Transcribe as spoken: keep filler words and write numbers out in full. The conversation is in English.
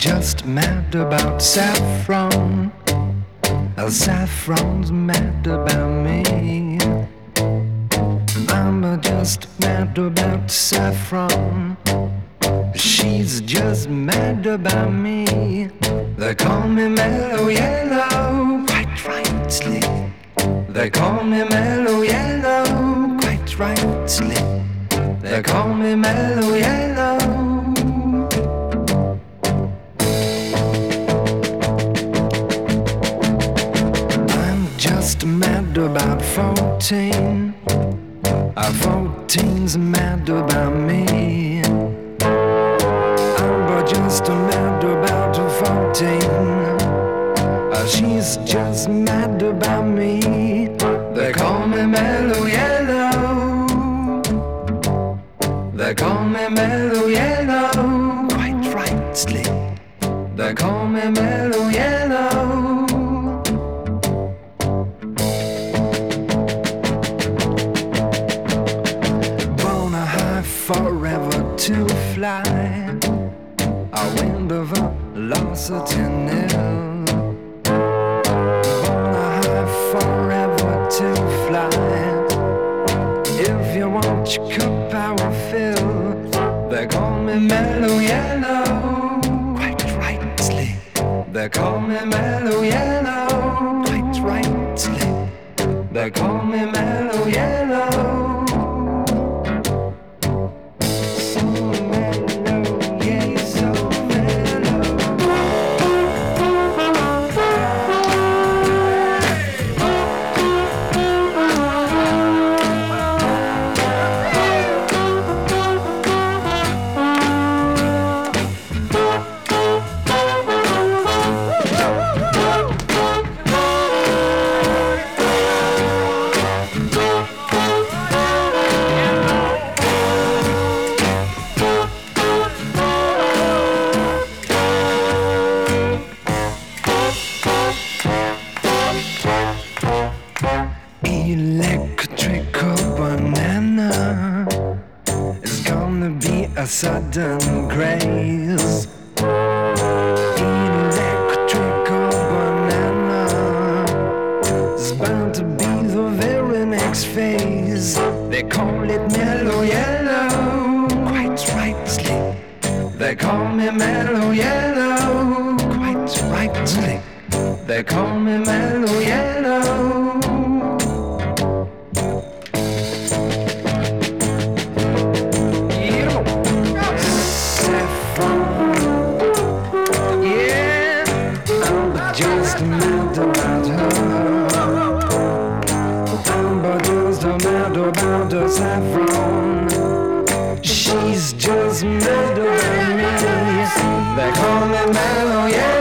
just mad about saffron. Uh, Saffron's mad about me. I'm uh, just mad about saffron. She's just mad about me. They call me Mellow Yellow, quite rightly. They call me Mellow Yellow, quite rightly. They call me Mellow Yellow. I'm just mad about fourteen. Uh, fourteen's mad about me. I'm just mad about fourteen. Uh, she's just mad about me. They call me Mellow Yellow. They call me Mellow Yellow, quite rightly. They call me Mellow Yellow. Wanna high forever to fly. A wind of velocity nil. Wanna high forever to fly. If you want your cup power fill, they call me Mellow Yellow, quite rightly. They call me Mellow Yellow, quite rightly. They call me Mellow Yellow. Electrical banana is gonna be a sudden craze. Electrical banana is bound to be the very next phase. They call it Mellow Yellow, quite rightly. They call me Mellow Yellow, quite rightly. They call me Mellow Yellow. Just mad about her. I'm just mad about her saffron. She's just mad about me. They call me Mellow, yeah.